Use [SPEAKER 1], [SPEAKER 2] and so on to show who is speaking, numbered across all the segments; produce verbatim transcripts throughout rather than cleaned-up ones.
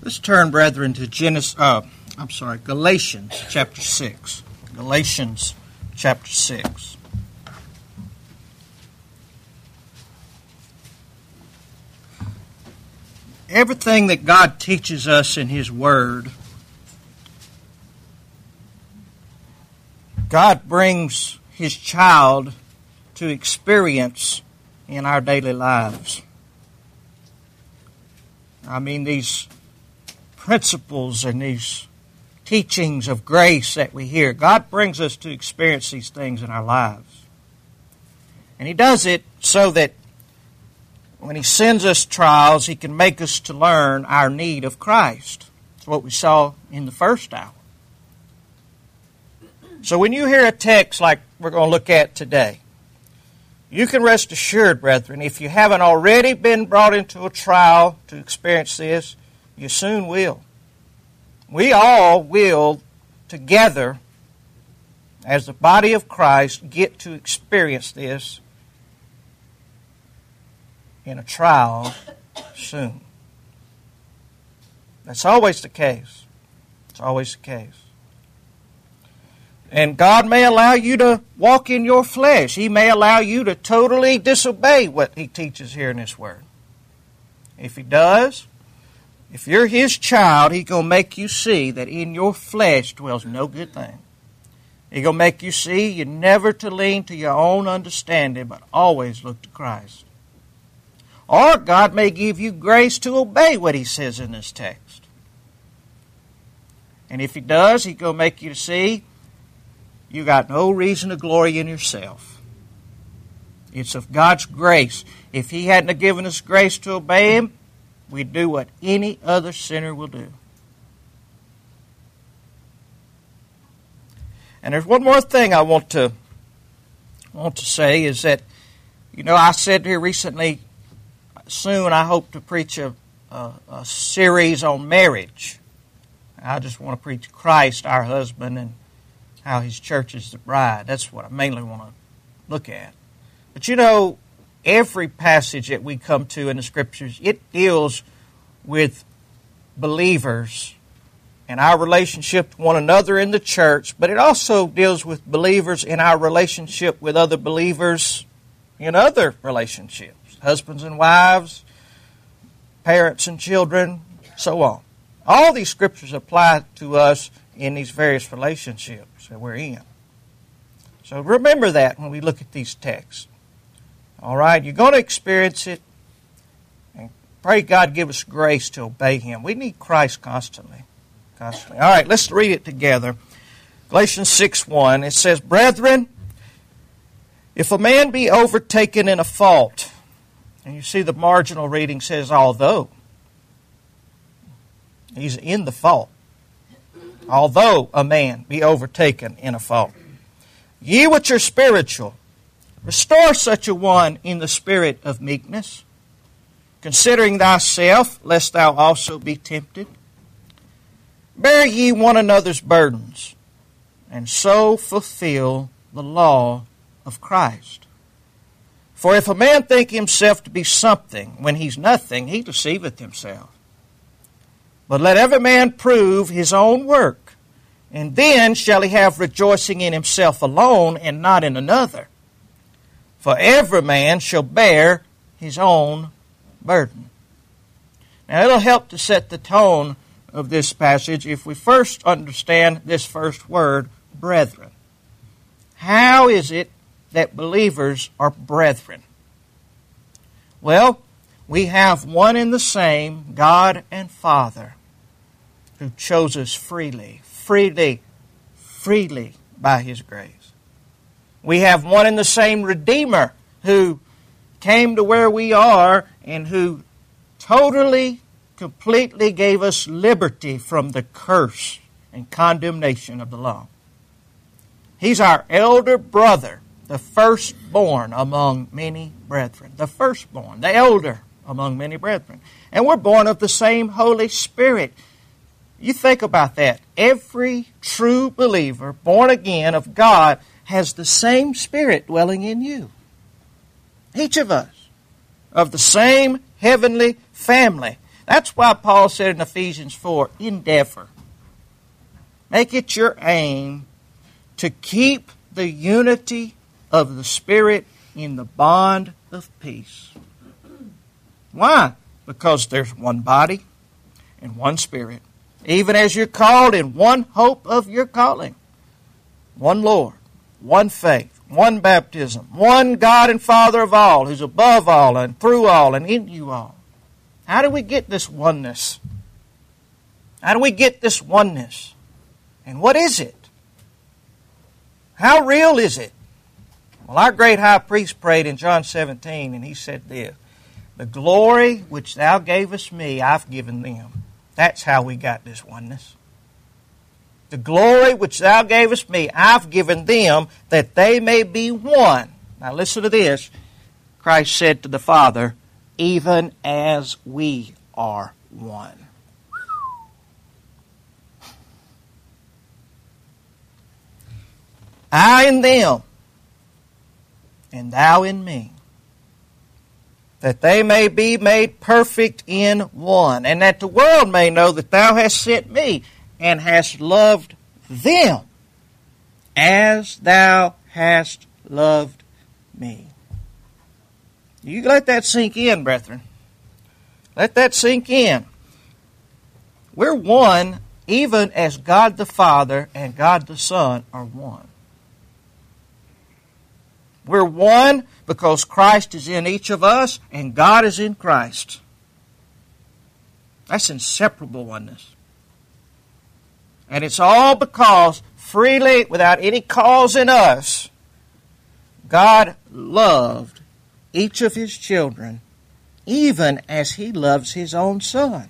[SPEAKER 1] Let's turn, brethren, to Genesis. Uh, I'm sorry, Galatians chapter six. Galatians chapter six. Everything that God teaches us in His Word, God brings His child to experience in our daily lives. I mean, these principles and these teachings of grace that we hear, God brings us to experience these things in our lives. And He does it so that when He sends us trials, He can make us to learn our need of Christ. That's what we saw in the first hour. So when you hear a text like we're going to look at today, you can rest assured, brethren, if you haven't already been brought into a trial to experience this, you soon will. We all will, together, as the body of Christ, get to experience this in a trial soon. That's always the case. It's always the case. And God may allow you to walk in your flesh. He may allow you to totally disobey what He teaches here in this Word. If He does, if you're His child, He's going to make you see that in your flesh dwells no good thing. He's going to make you see you're never to lean to your own understanding, but always look to Christ. Or God may give you grace to obey what He says in this text. And if He does, He's going to make you see you got no reason to glory in yourself. It's of God's grace. If He hadn't have given us grace to obey Him, we'd do what any other sinner will do. And there's one more thing I want to want to say is that, you know, I said here recently, soon I hope to preach a, a, a series on marriage. I just want to preach Christ, our husband, and how His church is the bride. That's what I mainly want to look at. But you know, every passage that we come to in the Scriptures, it deals with believers and our relationship to one another in the church, but it also deals with believers in our relationship with other believers in other relationships, husbands and wives, parents and children, so on. All these Scriptures apply to us in these various relationships that we're in. So remember that when we look at these texts. All right, you're going to experience it. And pray God give us grace to obey Him. We need Christ constantly. Constantly. All right, let's read it together. Galatians six one, it says, Brethren, if a man be overtaken in a fault, and you see the marginal reading says, although, he's in the fault. Although a man be overtaken in a fault. Ye which are spiritual, restore such a one in the spirit of meekness, considering thyself, lest thou also be tempted. Bear ye one another's burdens, and so fulfill the law of Christ. For if a man think himself to be something, when he's nothing, he deceiveth himself. But let every man prove his own work, and then shall he have rejoicing in himself alone, and not in another. For every man shall bear his own burden. Now it'll help to set the tone of this passage if we first understand this first word, brethren. How is it that believers are brethren? Well, we have one and the same God and Father who chose us freely, freely, freely by His grace. We have one and the same Redeemer who came to where we are and who totally, completely gave us liberty from the curse and condemnation of the law. He's our elder brother, the firstborn among many brethren. The firstborn, the elder among many brethren. And we're born of the same Holy Spirit. You think about that. Every true believer, born again of God, has the same Spirit dwelling in you. Each of us, of the same heavenly family. That's why Paul said in Ephesians four, endeavor. Make it your aim to keep the unity of the Spirit in the bond of peace. Why? Because there's one body and one Spirit, even as you're called in one hope of your calling. One Lord, one faith, one baptism, one God and Father of all, who's above all and through all and in you all. How do we get this oneness? How do we get this oneness? And what is it? How real is it? Well, our great high priest prayed in John seventeen, and he said this, the glory which thou gavest me, I've given them. That's how we got this oneness. The glory which thou gavest me, I've given them, that they may be one. Now listen to this. Christ said to the Father, even as we are one. I in them, and thou in me, that they may be made perfect in one, and that the world may know that thou hast sent me, and hast loved them as thou hast loved me. You let that sink in, brethren. Let that sink in. We're one even as God the Father and God the Son are one. We're one because Christ is in each of us and God is in Christ. That's inseparable oneness. And it's all because freely, without any cause in us, God loved each of His children, even as He loves His own Son.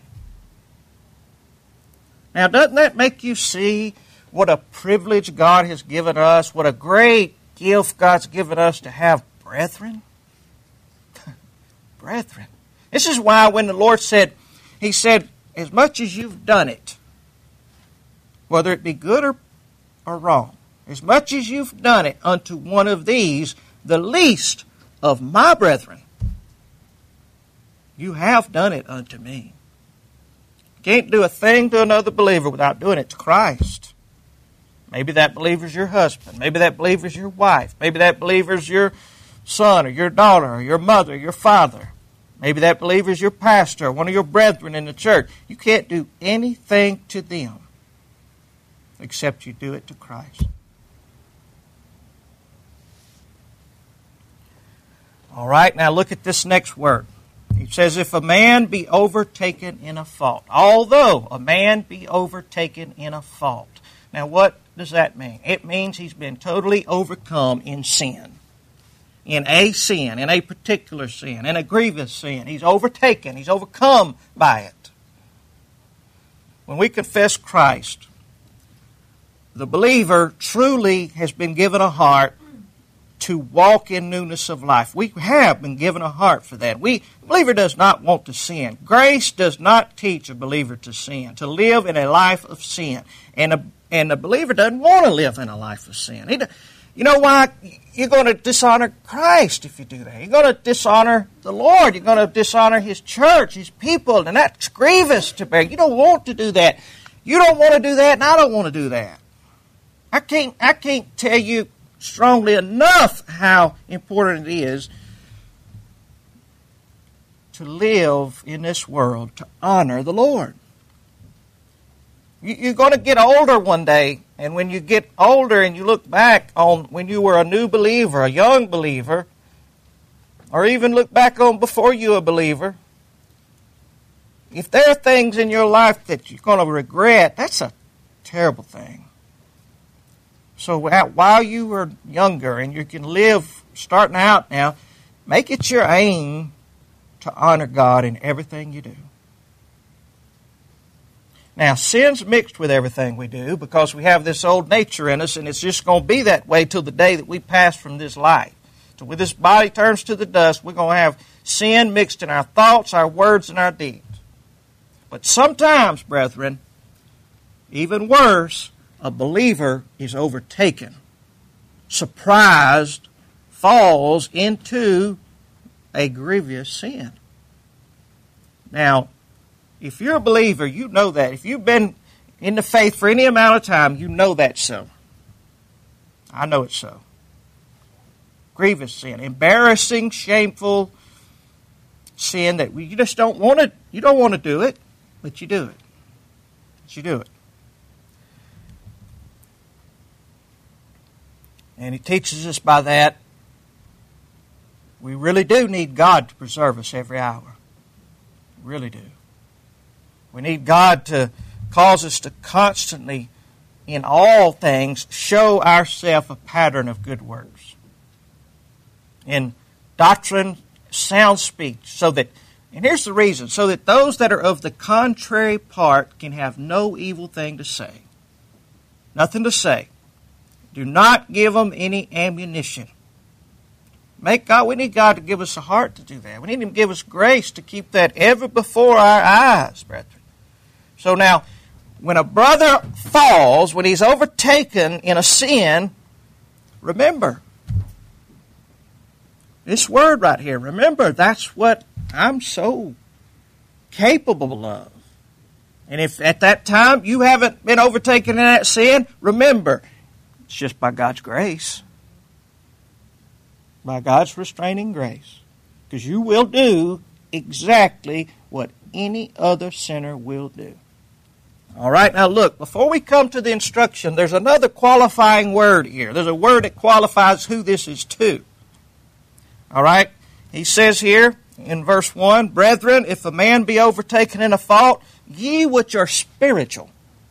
[SPEAKER 1] Now, doesn't that make you see what a privilege God has given us, what a great gift God's given us to have brethren? Brethren. This is why when the Lord said, He said, as much as you've done it, whether it be good or, or wrong, as much as you've done it unto one of these, the least of my brethren, you have done it unto me. You can't do a thing to another believer without doing it to Christ. Maybe that believer's your husband. Maybe that believer's your wife. Maybe that believer's your son or your daughter or your mother or your father. Maybe that believer's your pastor or one of your brethren in the church. You can't do anything to them except you do it to Christ. All right, now look at this next word. He says, if a man be overtaken in a fault. Although a man be overtaken in a fault. Now what does that mean? It means he's been totally overcome in sin. In a sin, in a particular sin, in a grievous sin. He's overtaken, he's overcome by it. When we confess Christ, the believer truly has been given a heart to walk in newness of life. We have been given a heart for that. We, the believer does not want to sin. Grace does not teach a believer to sin, to live in a life of sin. And a, and the believer doesn't want to live in a life of sin. He, you know why? You're going to dishonor Christ if you do that. You're going to dishonor the Lord. You're going to dishonor His church, His people, and that's grievous to bear. You don't want to do that. You don't want to do that, and I don't want to do that. I can't, I can't tell you strongly enough how important it is to live in this world, to honor the Lord. You're going to get older one day, and when you get older and you look back on when you were a new believer, a young believer, or even look back on before you were a believer, if there are things in your life that you're going to regret, that's a terrible thing. So while you were younger and you can live starting out now, make it your aim to honor God in everything you do. Now, sin's mixed with everything we do because we have this old nature in us, and it's just going to be that way till the day that we pass from this life. So when this body turns to the dust, we're going to have sin mixed in our thoughts, our words, and our deeds. But sometimes, brethren, even worse, a believer is overtaken, surprised, falls into a grievous sin. Now, If you're a believer, you know that. If you've been in the faith for any amount of time, you know that's so. I know it's so. Grievous sin. Embarrassing, shameful sin that you just don't want to, you don't want to do it, but you do it. But you do it. And he teaches us by that we really do need God to preserve us every hour. We really do. We need God to cause us to constantly, in all things, show ourselves a pattern of good works. In doctrine, sound speech, so that, and here's the reason, so that those that are of the contrary part can have no evil thing to say. Nothing to say. Do not give them any ammunition. Make God, we need God to give us a heart to do that. We need Him to give us grace to keep that ever before our eyes, brethren. So now, when a brother falls, when he's overtaken in a sin, remember, this word right here, remember, that's what I'm so capable of. And if at that time you haven't been overtaken in that sin, remember, it's just by God's grace. By God's restraining grace. Because you will do exactly what any other sinner will do. All right, now look, before we come to the instruction, there's another qualifying word here. There's a word that qualifies who this is to. All right, he says here in verse one, Brethren, if a man be overtaken in a fault, ye which are spiritual.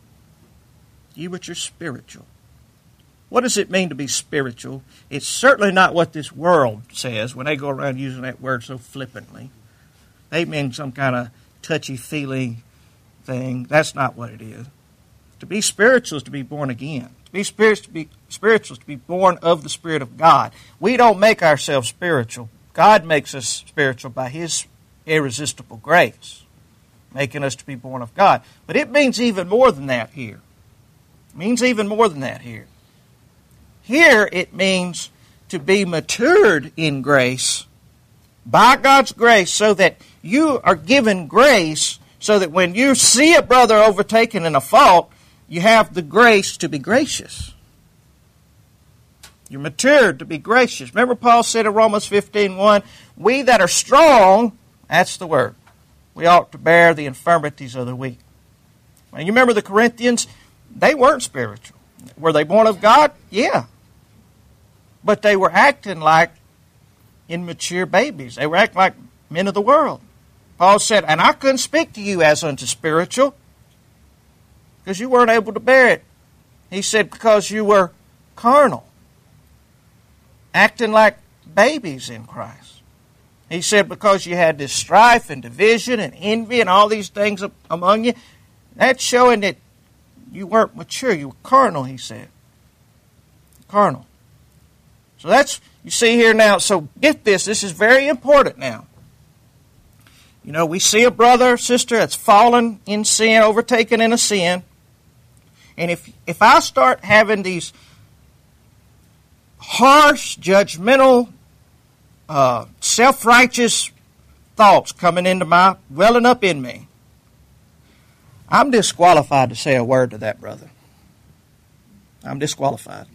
[SPEAKER 1] Ye which are spiritual. What does it mean to be spiritual? It's certainly not what this world says when they go around using that word so flippantly. They mean some kind of touchy-feely thing. That's not what it is. To be spiritual is to be born again. To be spiritual, to be spiritual is to be born of the Spirit of God. We don't make ourselves spiritual. God makes us spiritual by His irresistible grace, making us to be born of God. But it means even more than that here. It means even more than that here. Here it means to be matured in grace by God's grace so that you are given grace so that when you see a brother overtaken in a fault, you have the grace to be gracious. You're matured to be gracious. Remember Paul said in Romans fifteen one, we that are strong, that's the word, we ought to bear the infirmities of the weak. Now, you remember the Corinthians? They weren't spiritual. Were they born of God? Yeah. But they were acting like immature babies. They were acting like men of the world. Paul said, and I couldn't speak to you as unto spiritual because you weren't able to bear it. He said, because you were carnal, acting like babies in Christ. He said, because you had this strife and division and envy and all these things among you, that's showing that you weren't mature. You were carnal, he said. Carnal. So that's, you see here now, so get this, this is very important now. You know, we see a brother or sister that's fallen in sin, overtaken in a sin, and if if I start having these harsh, judgmental, uh, self-righteous thoughts coming into my, welling up in me, I'm disqualified to say a word to that brother. I'm disqualified.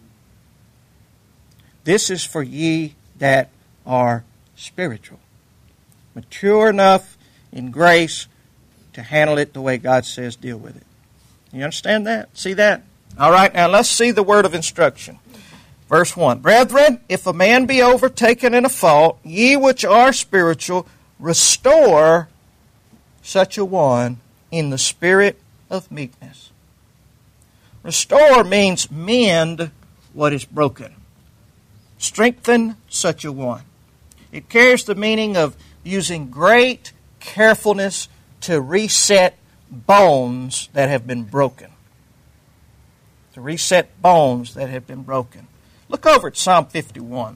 [SPEAKER 1] This is for ye that are spiritual. Mature enough in grace to handle it the way God says deal with it. You understand that? See that? All right, now let's see the word of instruction. Verse one, Brethren, if a man be overtaken in a fault, ye which are spiritual, restore such a one in the spirit of meekness. Restore means mend what is broken. Strengthen such a one. It carries the meaning of using great carefulness to reset bones that have been broken. To reset bones that have been broken. Look over at Psalm fifty-one.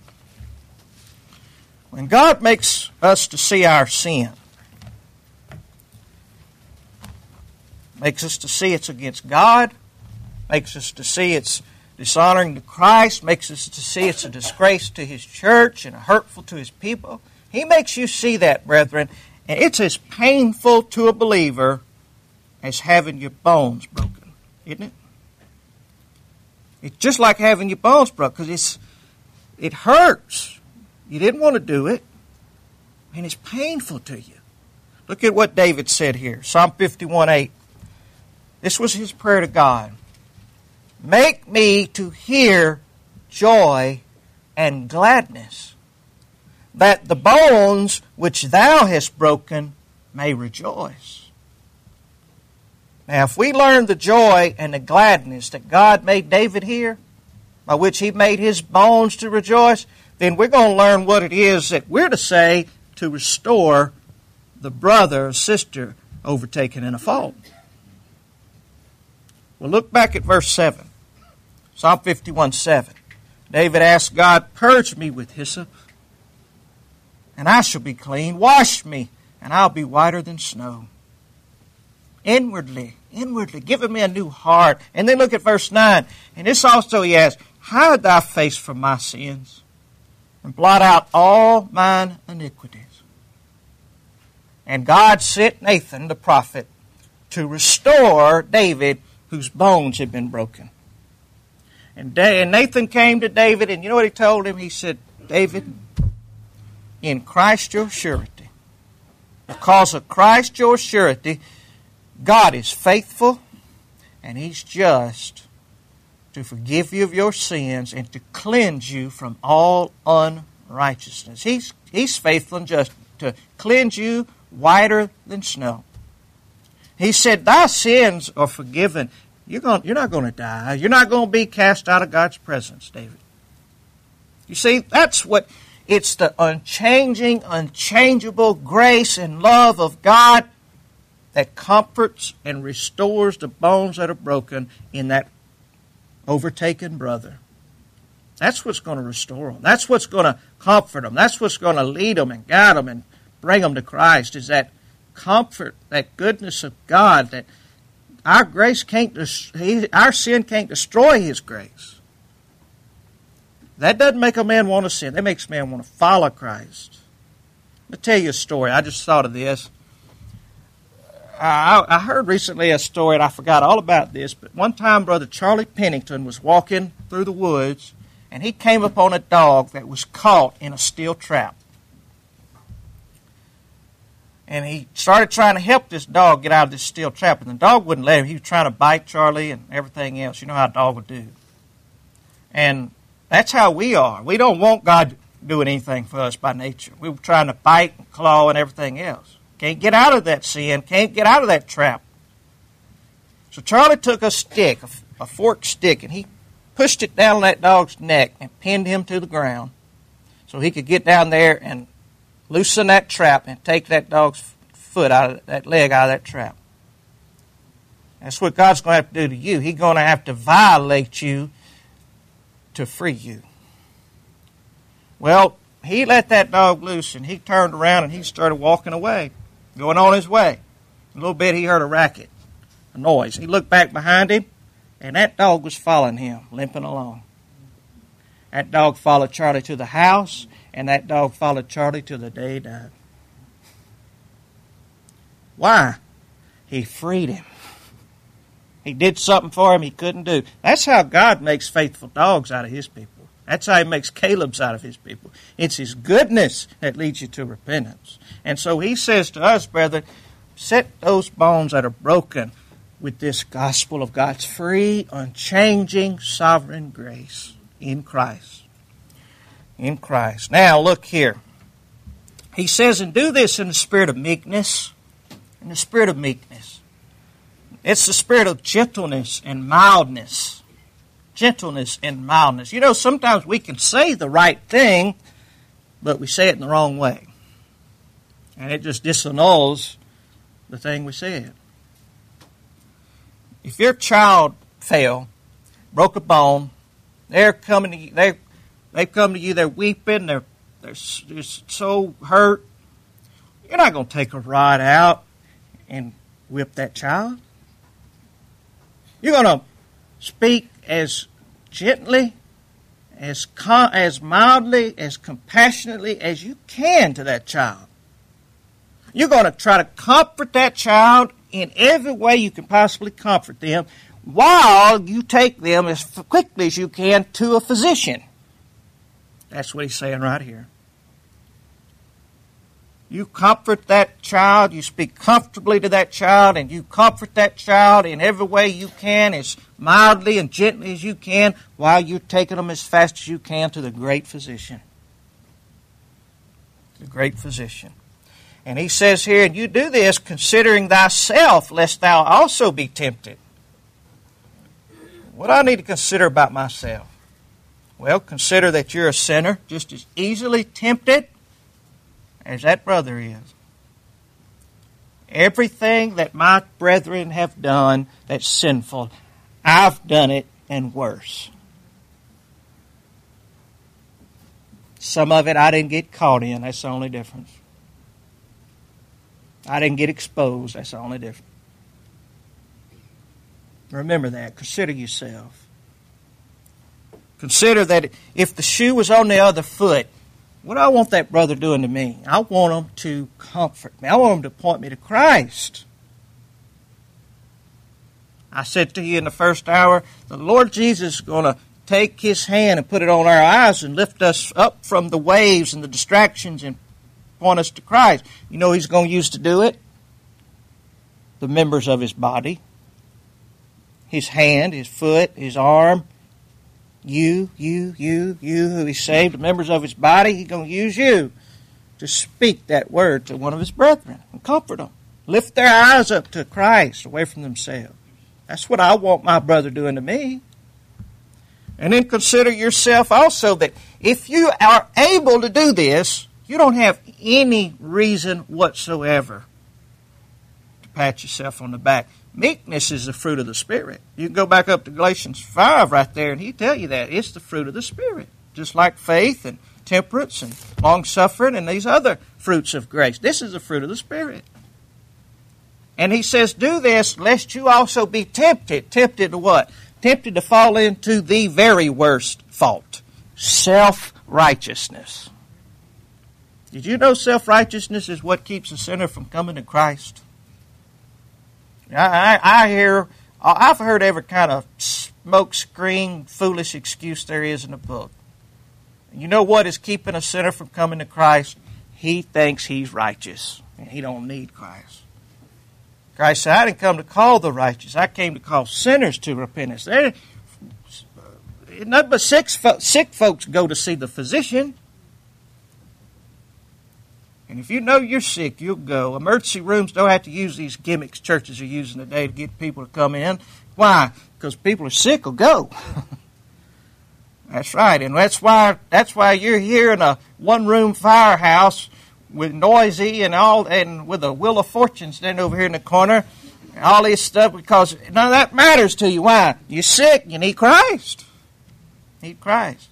[SPEAKER 1] When God makes us to see our sin, makes us to see it's against God, makes us to see it's dishonoring to Christ, makes us to see it's a disgrace to His church and hurtful to His people. He makes you see that, brethren, and it's as painful to a believer as having your bones broken, isn't it? It's just like having your bones broken because it's it hurts. You didn't want to do it, and it's painful to you. Look at what David said here, Psalm fifty-one eight. This was his prayer to God. Make me to hear joy and gladness, that the bones which thou hast broken may rejoice. Now, if we learn the joy and the gladness that God made David hear, by which he made his bones to rejoice, then we're going to learn what it is that we're to say to restore the brother or sister overtaken in a fault. Well, look back at verse seven. Psalm fifty-one seven. David asked God, purge me with hyssop, and I shall be clean. Wash me, and I'll be whiter than snow. Inwardly, inwardly, give me a new heart. And then look at verse nine. And this also he asks, hide thy face from my sins, and blot out all mine iniquities. And God sent Nathan the prophet to restore David, whose bones had been broken. And Nathan came to David, and you know what he told him? He said, David, in Christ your surety, because of Christ your surety, God is faithful, and He's just to forgive you of your sins and to cleanse you from all unrighteousness. He's, he's faithful and just to cleanse you whiter than snow. He said, thy sins are forgiven. You're, going, you're not going to die. You're not going to be cast out of God's presence, David. You see, that's what, it's the unchanging, unchangeable grace and love of God that comforts and restores the bones that are broken in that overtaken brother. That's what's going to restore them. That's what's going to comfort them. That's what's going to lead them and guide them and bring them to Christ, is that comfort, that goodness of God, that our grace can't, our sin can't destroy His grace. That doesn't make a man want to sin. That makes a man want to follow Christ. Let me tell you a story. I just thought of this. I, I heard recently a story, and I forgot all about this, but one time Brother Charlie Pennington was walking through the woods, and he came upon a dog that was caught in a steel trap. And he started trying to help this dog get out of this steel trap, and the dog wouldn't let him. He was trying to bite Charlie and everything else. You know how a dog would do. And that's how we are. We don't want God doing anything for us by nature. We were trying to bite and claw and everything else. Can't get out of that sin. Can't get out of that trap. So Charlie took a stick, a, a forked stick, and he pushed it down that dog's neck and pinned him to the ground so he could get down there and loosen that trap and take that dog's foot out of that leg out of that trap. That's what God's going to have to do to you. He's going to have to violate you to free you. Well, he let that dog loose, and he turned around and he started walking away, going on his way. A little bit he heard a racket, a noise. He looked back behind him, and that dog was following him, limping along. That dog followed Charlie to the house, and that dog followed Charlie to the day he died. Why? He freed him. He did something for him he couldn't do. That's how God makes faithful dogs out of His people. That's how He makes Caleb's out of His people. It's His goodness that leads you to repentance. And so He says to us, brethren, set those bones that are broken with this gospel of God's free, unchanging, sovereign grace in Christ. In Christ. Now, look here. He says, and do this in the spirit of meekness. In the spirit of meekness. It's the spirit of gentleness and mildness. Gentleness and mildness. You know, sometimes we can say the right thing, but we say it in the wrong way. And it just disannuls the thing we said. If your child fell, broke a bone, they're coming to you, they're They come to you, they're weeping, they're, they're just so hurt. You're not going to take a rod out and whip that child. You're going to speak as gently, as con- as mildly, as compassionately as you can to that child. You're going to try to comfort that child in every way you can possibly comfort them, while you take them as quickly as you can to a physician. That's what he's saying right here. You comfort that child, you speak comfortably to that child, and you comfort that child in every way you can, as mildly and gently as you can, while you're taking them as fast as you can to the great physician. The great physician. And he says here, and you do this considering thyself, lest thou also be tempted. What do I need to consider about myself? Well, consider that you're a sinner, just as easily tempted as that brother is. Everything that my brethren have done that's sinful, I've done it and worse. Some of it I didn't get caught in, that's the only difference. I didn't get exposed, that's the only difference. Remember that. Consider yourself. Consider that if the shoe was on the other foot, what do I want that brother doing to me? I want him to comfort me. I want him to point me to Christ. I said to you in the first hour, the Lord Jesus is going to take His hand and put it on our eyes and lift us up from the waves and the distractions and point us to Christ. You know He's going to use to do it? The members of His body. His hand, His foot, His arm. You, you, you, you who He saved, the members of His body, He's going to use you to speak that word to one of His brethren and comfort them. Lift their eyes up to Christ, away from themselves. That's what I want my brother doing to me. And then consider yourself also that if you are able to do this, you don't have any reason whatsoever to pat yourself on the back. Meekness is the fruit of the Spirit. You can go back up to Galatians five right there, and he tell you that. It's the fruit of the Spirit. Just like faith and temperance and long-suffering and these other fruits of grace. This is the fruit of the Spirit. And he says, do this lest you also be tempted. Tempted to what? Tempted to fall into the very worst fault. Self-righteousness. Did you know self-righteousness is what keeps a sinner from coming to Christ? I, I, I hear, I've heard every kind of smoke screen, foolish excuse there is in the book. You know what is keeping a sinner from coming to Christ? He thinks he's righteous, and he don't need Christ. Christ said, I didn't come to call the righteous. I came to call sinners to repentance. There, nothing but sick, sick folks go to see the physician. And if you know you're sick, you'll go. Emergency rooms don't have to use these gimmicks churches are using today to get people to come in. Why? Because people are sick will go. That's right. And that's why that's why you're here in a one-room firehouse with noisy and all, and with a Wheel of Fortune standing over here in the corner, and all this stuff, because none of that matters to you. Why? You're sick. You need Christ. You need Christ.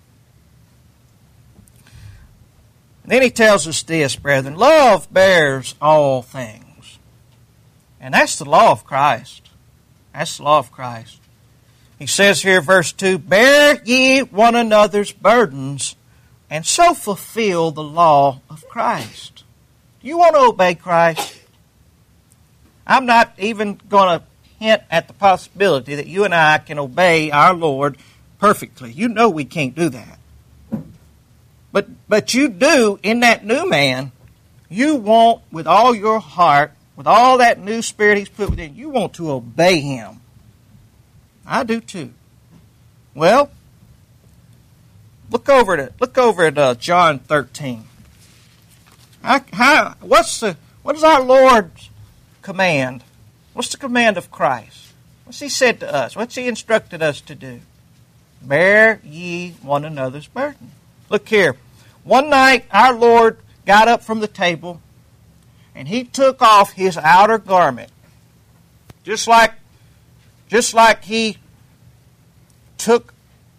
[SPEAKER 1] Then he tells us this, brethren, love bears all things. And that's the law of Christ. That's the law of Christ. He says here, verse two, bear ye one another's burdens, and so fulfill the law of Christ. Do you want to obey Christ? I'm not even going to hint at the possibility that you and I can obey our Lord perfectly. You know we can't do that. But but you do, in that new man, you want with all your heart, with all that new spirit He's put within you, you want to obey Him. I do too. Well, look over at look over at uh, John thirteen. How, how, what's the what is our Lord's command? What's the command of Christ? What's He said to us? What's He instructed us to do? Bear ye one another's burden. Look here. One night, our Lord got up from the table, and He took off His outer garment. Just like, just like He took,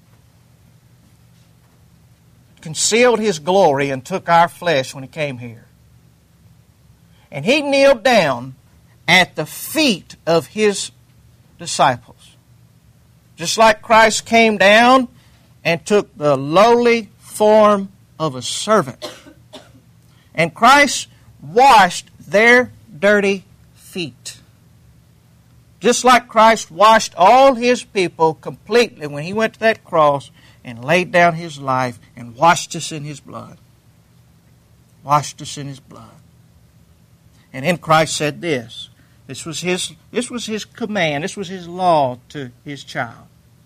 [SPEAKER 1] concealed His glory and took our flesh when He came here. And He kneeled down at the feet of His disciples. Just like Christ came down and took the lowly form of a servant. And Christ washed their dirty feet. Just like Christ washed all His people completely when He went to that cross and laid down His life and washed us in His blood. Washed us in His blood. And then Christ said this. This was His, this was His command. This was His law to His child.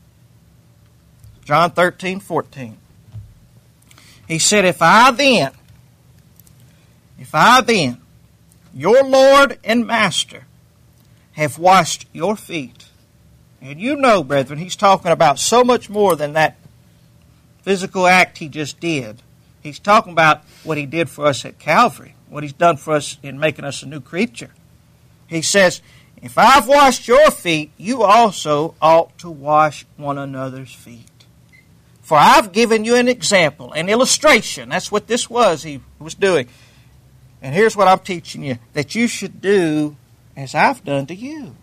[SPEAKER 1] John thirteen, fourteen. He said, If I then, if I then, your Lord and Master, have washed your feet. And you know, brethren, He's talking about so much more than that physical act He just did. He's talking about what He did for us at Calvary, what He's done for us in making us a new creature. He says, if I've washed your feet, you also ought to wash one another's feet. For I've given you an example, an illustration. That's what this was He was doing. And here's what I'm teaching you, that you should do as I've done to you.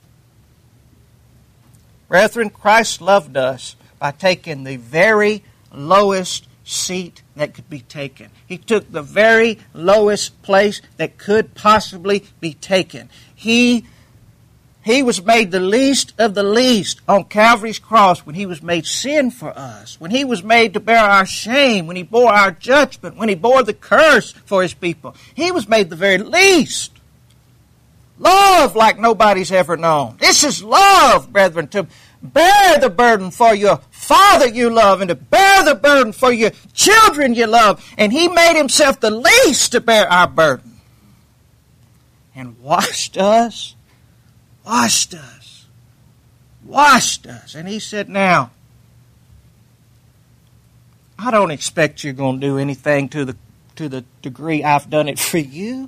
[SPEAKER 1] Brethren, Christ loved us by taking the very lowest seat that could be taken. He took the very lowest place that could possibly be taken. He He was made the least of the least on Calvary's cross when He was made sin for us, when He was made to bear our shame, when He bore our judgment, when He bore the curse for His people. He was made the very least. Love like nobody's ever known. This is love, brethren, to bear the burden for your father you love and to bear the burden for your children you love. And He made Himself the least to bear our burden. And washed us. Washed us. Washed us. And He said, now, I don't expect you're going to do anything to the, to the degree I've done it for you.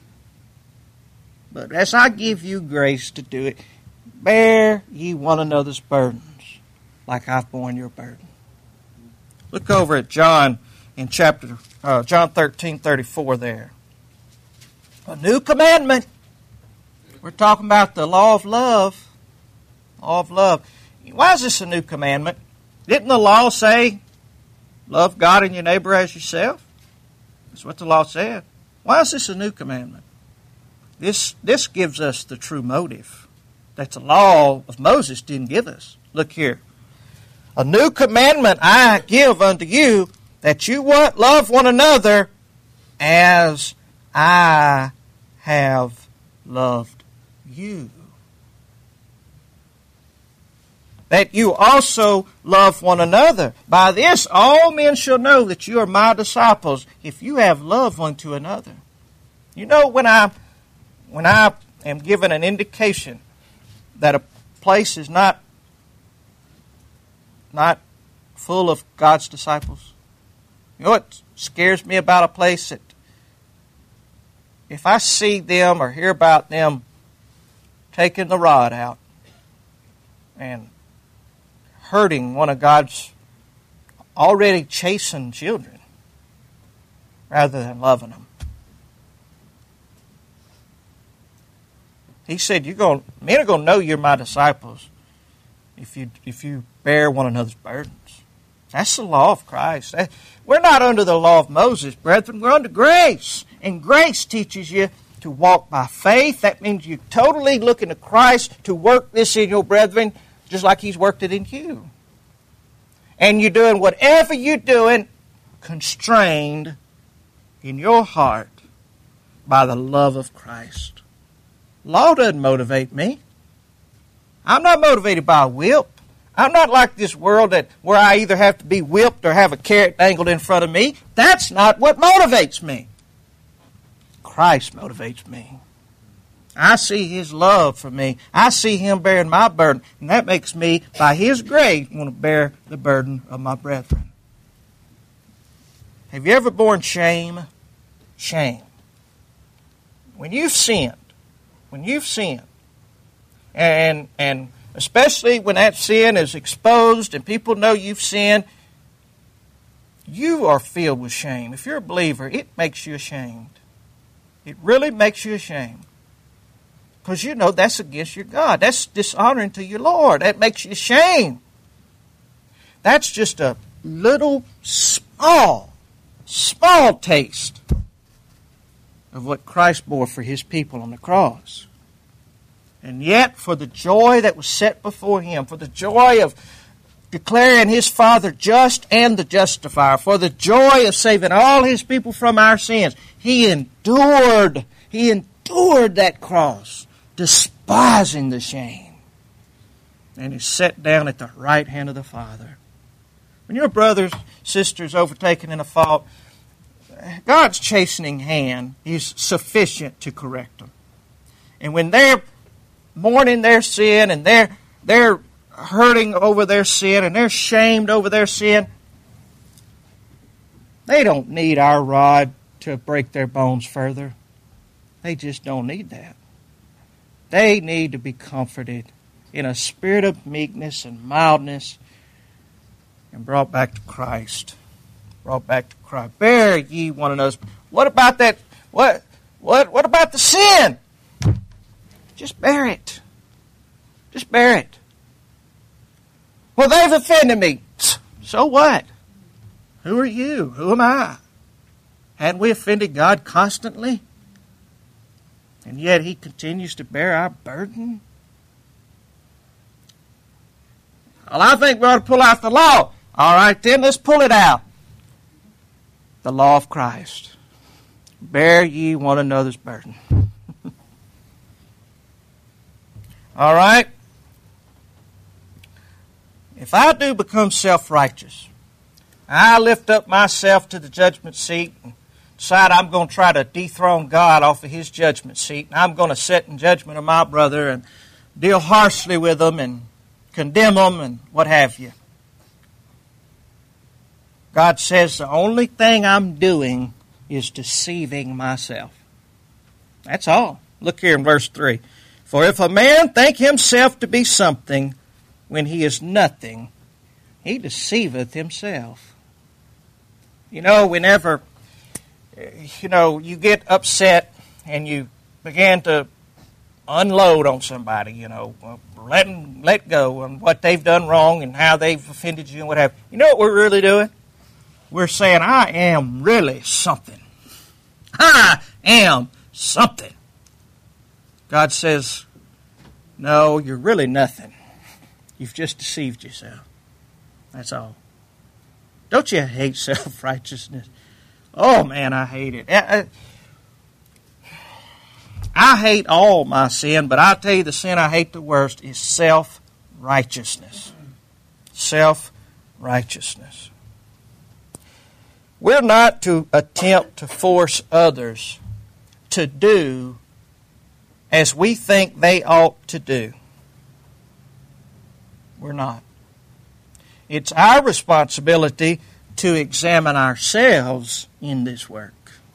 [SPEAKER 1] But as I give you grace to do it, bear ye one another's burdens, like I've borne your burden. Look over at John in chapter uh, John thirteen thirty-four there. A new commandment. We're talking about the law of love. Law of love. Why is this a new commandment? Didn't the law say, love God and your neighbor as yourself? That's what the law said. Why is this a new commandment? This, this gives us the true motive that the law of Moses didn't give us. Look here. A new commandment I give unto you, that you what? Love one another as I have loved you. That you also love one another. By this all men shall know that you are my disciples, if you have love one to another. You know, when I when I am given an indication that a place is not not full of God's disciples, you know what scares me about a place? That if I see them or hear about them taking the rod out and hurting one of God's already chastened children rather than loving them. He said, "You're going, men are going to know you're my disciples if you if you bear one another's burdens." That's the law of Christ. We're not under the law of Moses, brethren. We're under grace. And grace teaches you to walk by faith. That means you're totally looking to Christ to work this in your brethren just like He's worked it in you. And you're doing whatever you're doing constrained in your heart by the love of Christ. Law doesn't motivate me. I'm not motivated by a whip. I'm not like this world that where I either have to be whipped or have a carrot dangled in front of me. That's not what motivates me. Christ motivates me. I see His love for me. I see Him bearing my burden. And that makes me, by His grace, want to bear the burden of my brethren. Have you ever borne shame? Shame. When you've sinned, when you've sinned, and and especially when that sin is exposed and people know you've sinned, you are filled with shame. If you're a believer, it makes you ashamed. It really makes you ashamed. Because you know that's against your God. That's dishonoring to your Lord. That makes you ashamed. That's just a little small, small taste of what Christ bore for His people on the cross. And yet, for the joy that was set before him, for the joy of declaring his Father just and the justifier, for the joy of saving all his people from our sins, he endured, he endured that cross, despising the shame. And is set down at the right hand of the Father. When your brothers, sisters overtaken in a fault, God's chastening hand is sufficient to correct them. And when they're mourning their sin and they're they're hurting over their sin and they're shamed over their sin, they don't need our rod to break their bones further. They just don't need that. They need to be comforted in a spirit of meekness and mildness and brought back to Christ. Brought back to Christ. Bear ye one another's. What about that? What? What? What about the sin? Just bear it. Just bear it. Well, they've offended me. So what? Who are you? Who am I? Hadn't we offended God constantly? And yet He continues to bear our burden? Well, I think we ought to pull out the law. All right, then, let's pull it out. The law of Christ. Bear ye one another's burden. All right? If I do become self-righteous, I lift up myself to the judgment seat and decide I'm going to try to dethrone God off of His judgment seat, and I'm going to sit in judgment of my brother and deal harshly with them and condemn them and what have you. God says the only thing I'm doing is deceiving myself. That's all. Look here in verse three. For if a man think himself to be something when he is nothing, he deceiveth himself. You know, whenever, you know, you get upset and you begin to unload on somebody, you know, let them, let go on what they've done wrong and how they've offended you and what have you. You know what we're really doing? We're saying, I am really something. I am something. God says, no, you're really nothing. You've just deceived yourself. That's all. Don't you hate self-righteousness? Oh, man, I hate it. I, I, I hate all my sin, but I'll tell you the sin I hate the worst is self-righteousness. Self-righteousness. We're not to attempt to force others to do as we think they ought to do. We're not. It's our responsibility to examine ourselves in this work.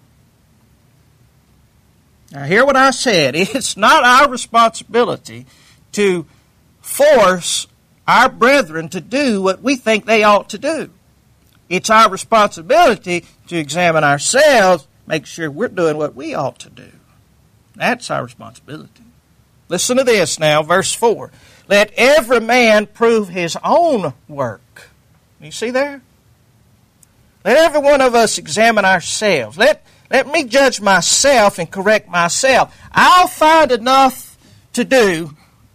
[SPEAKER 1] Now, hear what I said. It's not our responsibility to force our brethren to do what we think they ought to do. It's our responsibility to examine ourselves, make sure we're doing what we ought to do. That's our responsibility. Listen to this now, verse four. Let every man prove his own work. You see there? Let every one of us examine ourselves. Let, let me judge myself and correct myself. I'll find enough to do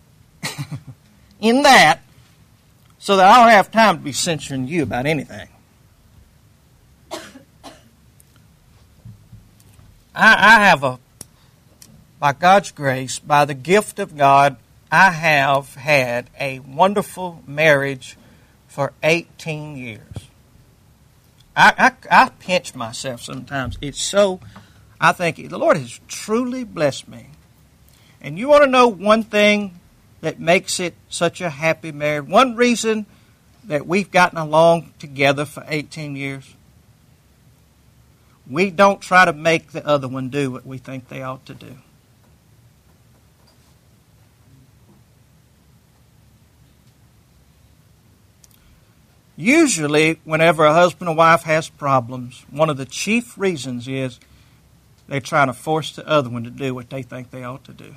[SPEAKER 1] in that so that I don't have time to be censuring you about anything. I, I have a, by God's grace, by the gift of God, I have had a wonderful marriage for eighteen years. I, I, I pinch myself sometimes. It's so, I think the Lord has truly blessed me. And you want to know one thing that makes it such a happy marriage? One reason that we've gotten along together for eighteen years? We don't try to make the other one do what we think they ought to do. Usually, whenever a husband and wife has problems, one of the chief reasons is they're trying to force the other one to do what they think they ought to do.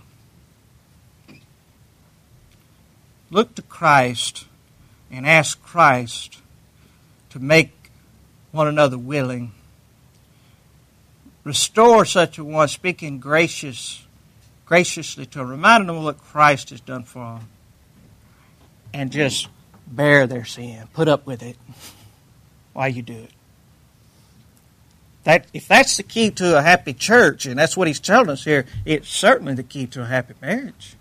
[SPEAKER 1] Look to Christ and ask Christ to make one another willing. Restore such a one, speaking gracious graciously to remind them of what Christ has done for them, and just bear their sin, put up with it while you do it. That, if that's the key to a happy church, and that's what he's telling us here, it's certainly the key to a happy marriage.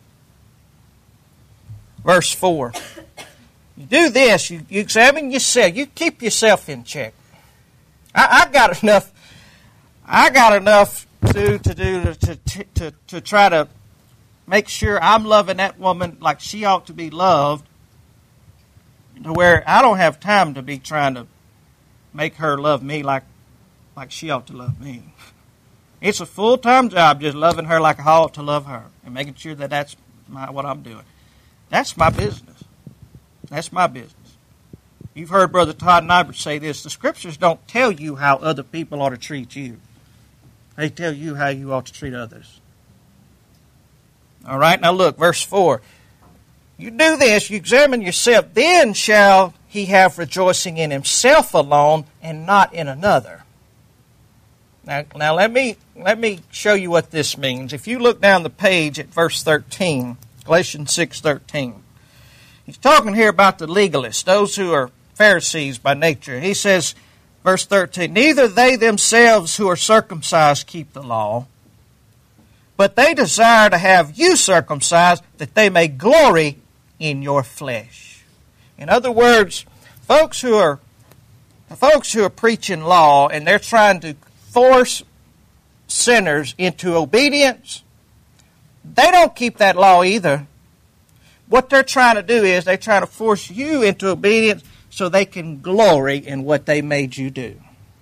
[SPEAKER 1] Verse four. You do this, you, you examine yourself, you keep yourself in check. I, I got enough, I got enough to, to do to, to, to, to try to make sure I'm loving that woman like she ought to be loved, to where I don't have time to be trying to make her love me like like she ought to love me. It's a full-time job just loving her like I ought to love her and making sure that that's my, what I'm doing. That's my business. That's my business. You've heard Brother Todd Nybert say this. The Scriptures don't tell you how other people ought to treat you. They tell you how you ought to treat others. All right, now look, verse four. You do this, you examine yourself, then shall he have rejoicing in himself alone and not in another. Now, now let me let me show you what this means. If you look down the page at verse thirteen, Galatians six thirteen, he's talking here about the legalists, those who are Pharisees by nature. He says, verse thirteen, neither they themselves who are circumcised keep the law, but they desire to have you circumcised, that they may glory in your flesh. In other words, folks who are folks who are preaching law and they're trying to force sinners into obedience, they don't keep that law either. What they're trying to do is they're trying to force you into obedience so they can glory in what they made you do.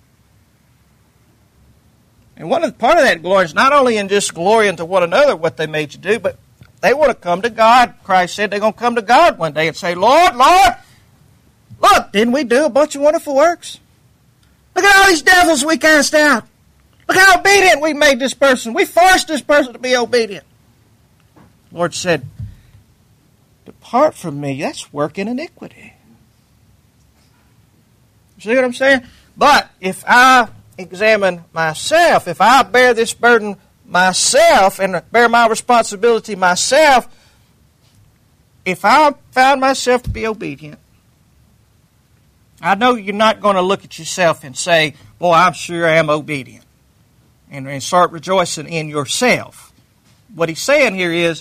[SPEAKER 1] And one of the, part of that glory is not only in just glorying to one another what they made you do, but they want to come to God. Christ said they're going to come to God one day and say, Lord, Lord, look, didn't we do a bunch of wonderful works? Look at all these devils we cast out. Look how obedient we made this person. We forced this person to be obedient. The Lord said, depart from me. That's working iniquity. See what I'm saying? But if I examine myself, if I bear this burden myself and bear my responsibility myself, if I found myself to be obedient, I know you're not going to look at yourself and say, boy, I'm sure I am obedient, and, and start rejoicing in yourself. What he's saying here is,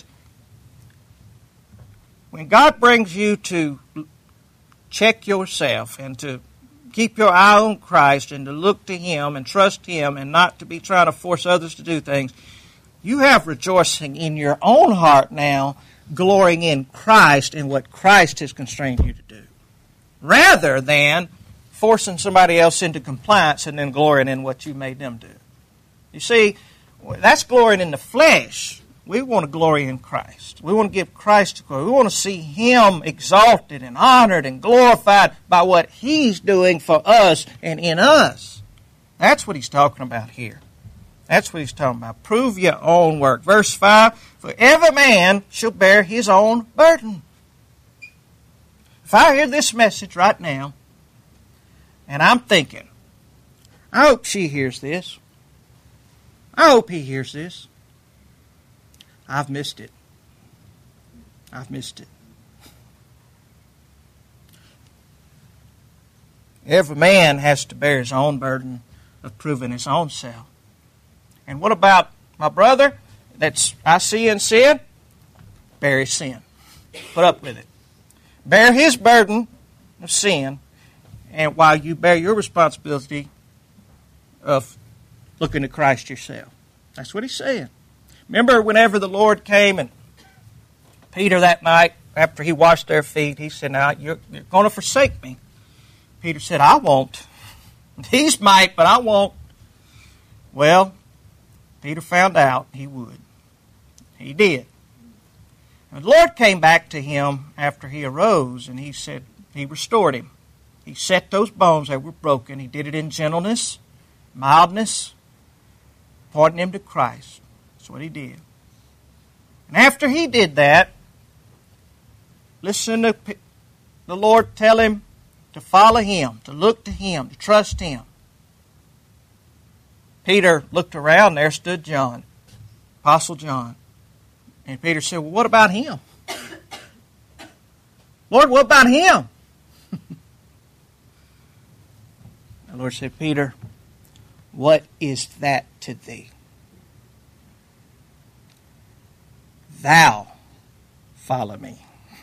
[SPEAKER 1] when God brings you to check yourself and to keep your eye on Christ and to look to Him and trust Him and not to be trying to force others to do things, you have rejoicing in your own heart now, glorying in Christ and what Christ has constrained you to do, rather than forcing somebody else into compliance and then glorying in what you made them do. You see, that's glorying in the flesh. We want to glory in Christ. We want to give Christ glory. We want to see Him exalted and honored and glorified by what He's doing for us and in us. That's what He's talking about here. That's what He's talking about. Prove your own work. Verse five, for every man shall bear his own burden. If I hear this message right now, and I'm thinking, I hope she hears this. I hope he hears this. I've missed it. I've missed it. Every man has to bear his own burden of proving his own self. And what about my brother that's I see in sin? Bear his sin. Put up with it. Bear his burden of sin, and while you bear your responsibility of looking to Christ yourself. That's what he's saying. Remember whenever the Lord came and Peter that night, after he washed their feet, he said, now you're, you're going to forsake me. Peter said, I won't. He's might, but I won't. Well, Peter found out he would. He did. And the Lord came back to him after he arose, and he said, he restored him. He set those bones that were broken. He did it in gentleness, mildness, pointing him to Christ. That's what he did. And after he did that, listen to the Lord tell him to follow Him, to look to Him, to trust Him. Peter looked around, there stood John. Apostle John. And Peter said, well, what about him? Lord, what about him? The Lord said, Peter, what is that to thee? Thou follow me.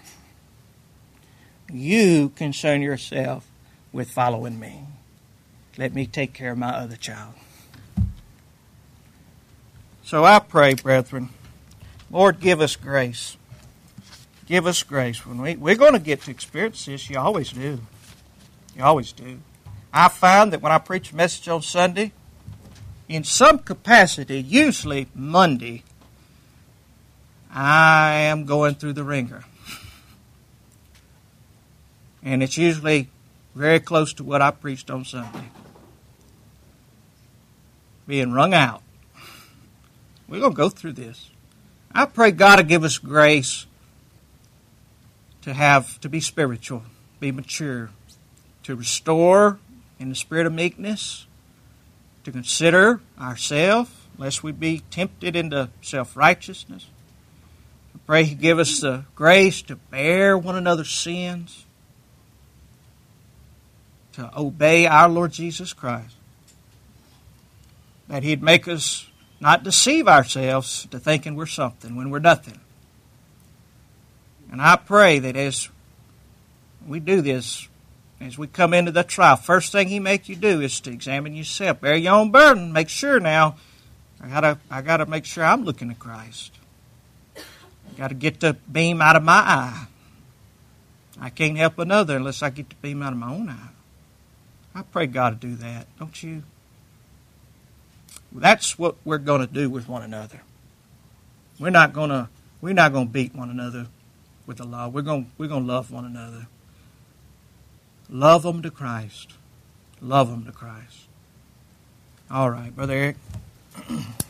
[SPEAKER 1] You concern yourself with following me. Let me take care of my other child. So I pray, brethren, Lord, give us grace. Give us grace. When we, we're going to get to experience this. You always do. You always do. I found that when I preach a message on Sunday, in some capacity, usually Monday, I am going through the ringer. And it's usually very close to what I preached on Sunday. Being wrung out. We're going to go through this. I pray God to give us grace to have, to be spiritual, be mature, to restore in the spirit of meekness, to consider ourselves, lest we be tempted into self-righteousness. I pray He give us the grace to bear one another's sins, to obey our Lord Jesus Christ, that He'd make us not deceive ourselves to thinking we're something when we're nothing. And I pray that as we do this, as we come into the trial, first thing He make you do is to examine yourself. Bear your own burden. Make sure now, I gotta, I gotta make sure I'm looking to Christ. I gotta get the beam out of my eye. I can't help another unless I get the beam out of my own eye. I pray God to do that, don't you? That's what we're going to do with one another. We're not going to we're not going to beat one another with the law. We're going we're going to love one another. Love them to Christ. Love them to Christ. All right, Brother Eric.